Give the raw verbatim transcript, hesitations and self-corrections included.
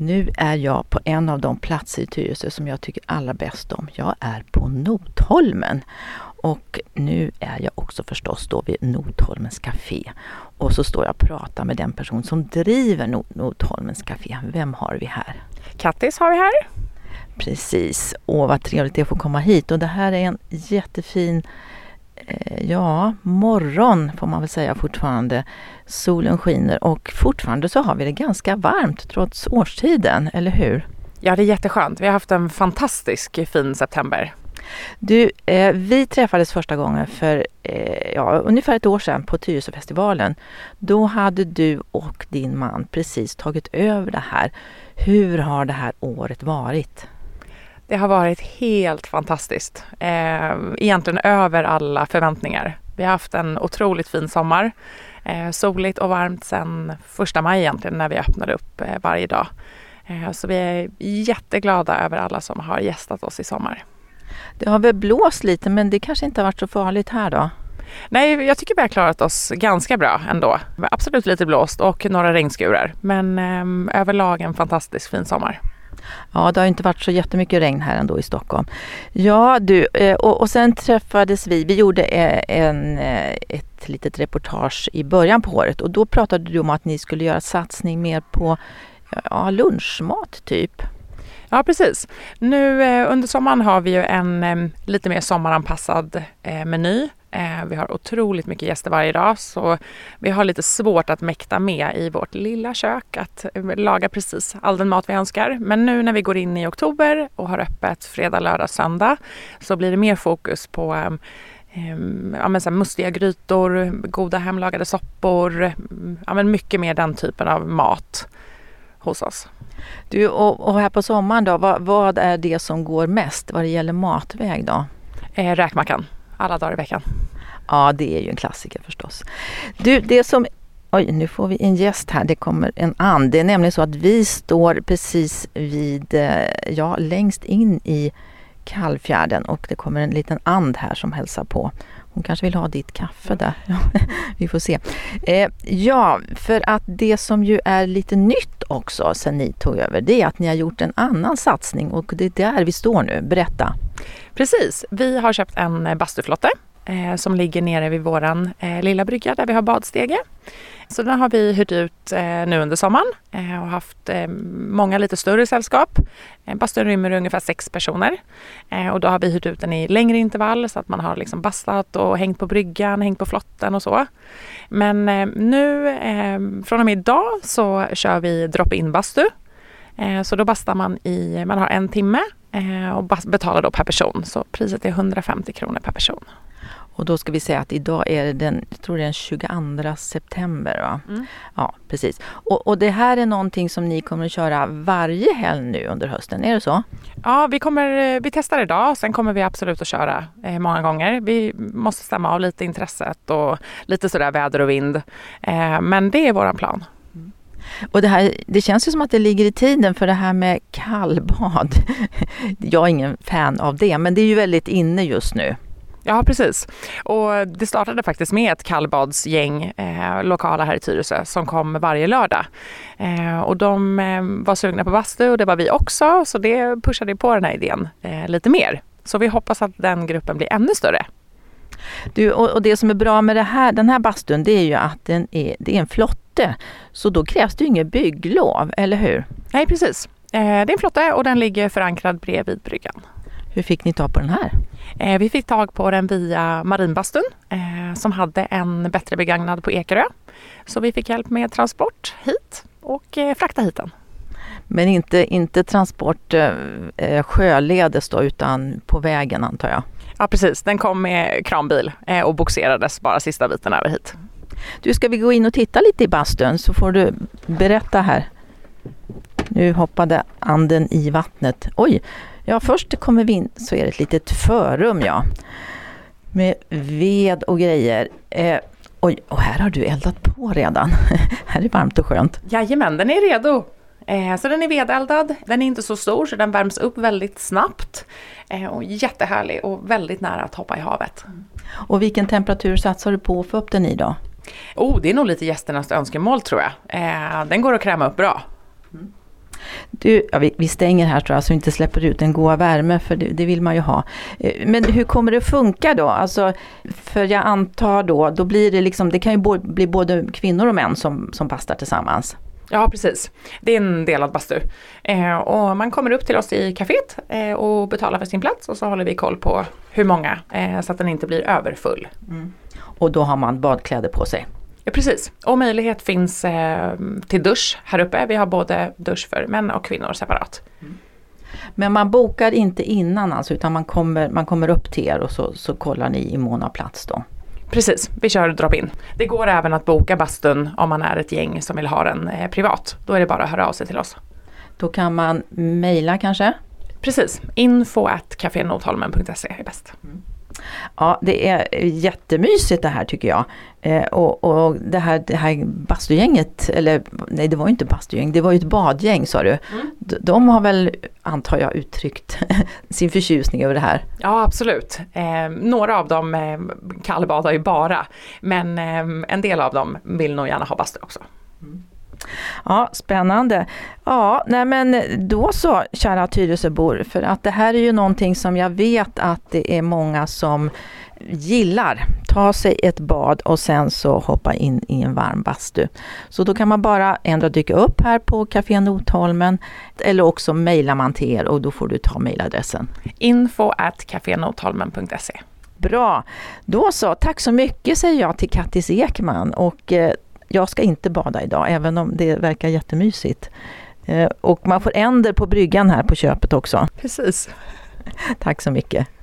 Nu är jag på en av de platser i Tyresö som jag tycker allra bäst om. Jag är på Notholmen. Och nu är jag också förstås då vid Notholmens café. Och så står jag och pratar med den person som driver Not- Notholmens café. Vem har vi här? Kattis har vi här. Precis. Åh, vad trevligt det är att få komma hit. Och det här är en jättefin, eh, ja, morgon får man väl säga fortfarande. Solen skiner och fortfarande så har vi det ganska varmt trots årstiden, eller hur? Ja, det är jätteskönt. Vi har haft en fantastisk fin september. Du, eh, vi träffades första gången för eh, ja, ungefär ett år sedan på Tyresöfestivalen. Då hade du och din man precis tagit över det här. Hur har det här året varit? Det har varit helt fantastiskt. Eh, egentligen över alla förväntningar. Vi har haft en otroligt fin sommar. Eh, soligt och varmt sedan första maj egentligen när vi öppnade upp eh, varje dag. Eh, så vi är jätteglada över alla som har gästat oss i sommar. Det har väl blåst lite, men det kanske inte har varit så farligt här då? Nej, jag tycker vi har klarat oss ganska bra ändå. Absolut lite blåst och några regnskurar. Men eh, överlag en fantastisk fin sommar. Ja, det har inte varit så jättemycket regn här ändå i Stockholm. Ja, du, och, och sen träffades vi. Vi gjorde en, ett litet reportage i början på året. Och då pratade du om att ni skulle göra satsning mer på ja, lunchmat typ. Ja, precis. Nu eh, under sommaren har vi ju en eh, lite mer sommaranpassad eh, meny. Eh, vi har otroligt mycket gäster varje dag så vi har lite svårt att mäkta med i vårt lilla kök att eh, laga precis all den mat vi önskar. Men nu när vi går in i oktober och har öppet fredag, lördag, söndag så blir det mer fokus på eh, eh, ja, men så här mustiga grytor, goda hemlagade soppor, ja, men mycket mer den typen av mat hos oss. Du, och, och här på sommaren då, vad, vad är det som går mest vad det gäller matväg då? Eh, räkmackan, alla dagar i veckan. Ja, det är ju en klassiker förstås. Du, det som... Oj, nu får vi en gäst här. Det kommer en and. Det är nämligen så att vi står precis vid, ja, längst in i Kallfjärden och det kommer en liten and här som hälsar på. Hon kanske vill ha ditt kaffe där. Ja, vi får se. Eh, ja, för att det som ju är lite nytt också sen ni tog över, det är att ni har gjort en annan satsning och det är där vi står nu. Berätta. Precis, vi har köpt en bastuflotte eh, som ligger nere vid våran eh, lilla brygga där vi har badstege. Så den har vi hyrt ut eh, nu under sommaren eh, och haft eh, många lite större sällskap. Eh, bastun rymmer ungefär sex personer eh, och då har vi hyrt ut den i längre intervall så att man har liksom bastat och hängt på bryggan, hängt på flotten och så. Men eh, nu eh, från och med idag så kör vi drop-in bastu. Eh, så då bastar man i, man har en timme eh, och bas- betalar då per person. Så priset är hundrafemtio kronor per person. Och då ska vi säga att idag är det den, jag tror det är den tjugoandra september va? Mm. Ja, precis. Och, och det här är någonting som ni kommer att köra varje helg nu under hösten, är det så? Ja, vi, kommer, vi testar idag. Sen kommer vi absolut att köra eh, många gånger. Vi måste stämma av lite intresset och lite sådär väder och vind. Eh, men det är våran plan. Mm. Och det här, det känns ju som att det ligger i tiden för det här med kallbad. Jag är ingen fan av det, men det är ju väldigt inne just nu. Ja, precis. Och det startade faktiskt med ett kallbadsgäng eh, lokala här i Tyresö som kom varje lördag. Eh, och de eh, var sugna på bastu och det var vi också, så det pushade på den här idén eh, lite mer. Så vi hoppas att den gruppen blir ännu större. Du, och, och det som är bra med det här, den här bastun, det är ju att den är, det är en flotte. Så då krävs det ju inget bygglov, eller hur? Nej, precis. Eh, det är en flotte och den ligger förankrad bredvid bryggan. Hur fick ni ta på den här? Eh, vi fick tag på den via Marinbastun eh, som hade en bättre begagnad på Ekerö. Så vi fick hjälp med transport hit och eh, frakta hit den. Men inte, inte transport eh, sjöledes då, utan på vägen antar jag? Ja, precis. Den kom med kranbil eh, och boxerades bara sista biten över hit. Du, ska vi gå in och titta lite i bastun så får du berätta här. Nu hoppade anden i vattnet. Oj! Ja, först kommer vi in så är det ett litet förrum, ja. Med ved och grejer. Eh, oj, och här har du eldat på redan. Här är varmt och skönt. Jajamän, den är redo. Eh, så den är vedeldad. Den är inte så stor så den värms upp väldigt snabbt. Eh, och jättehärlig och väldigt nära att hoppa i havet. Och vilken temperatur satsar du på att få upp den i då? Oh, det är nog lite gästernas önskemål tror jag. Eh, den går att kräma upp bra. Mm. Du, ja, vi, vi stänger här tror jag så vi inte släpper ut en goda värme för det, det vill man ju ha. Men hur kommer det att funka då? Alltså, för jag antar då, då blir det liksom, det kan ju bo, bli både kvinnor och män som, som bastar tillsammans. Ja, precis. Det är en delad bastu. Eh, och man kommer upp till oss i kaféet eh, och betalar för sin plats och så håller vi koll på hur många eh, så att den inte blir överfull. Mm. Och då har man badkläder på sig? Ja, precis. Och möjlighet finns eh, till dusch här uppe. Vi har både dusch för män och kvinnor separat. Mm. Men man bokar inte innan alltså, utan man kommer, man kommer upp till er och så, så kollar ni i mån av plats då? Precis, vi kör drop-in. Det går även att boka bastun om man är ett gäng som vill ha den eh, privat. Då är det bara att höra av sig till oss. Då kan man mejla kanske? Precis, info at cafenotholmen punkt se är bäst. Mm. Ja, det är jättemysigt det här tycker jag. Eh, och och det, här, det här bastugänget, eller nej det var ju inte bastugäng, det var ju ett badgäng sa du. Mm. De, de har väl, antar jag, uttryckt sin förtjusning över det här. Ja, absolut. Eh, några av dem eh, kallbadar ju bara, men eh, en del av dem vill nog gärna ha bastu också. Mm. Ja, spännande. Ja, nej men då så, kära Tyresöbor, för att det här är ju någonting som jag vet att det är många som gillar. Ta sig ett bad och sen så hoppa in i en varm bastu. Så då kan man bara ändra dyka upp här på Café Notholmen eller också mejlar man till er och då får du ta mejladressen. info at cafenotholmen punkt se. Bra, då så. Tack så mycket säger jag till Kattis Ekman och eh, jag ska inte bada idag, även om det verkar jättemysigt. Eh, och man får änder på bryggan här på köpet också. Precis. Tack så mycket.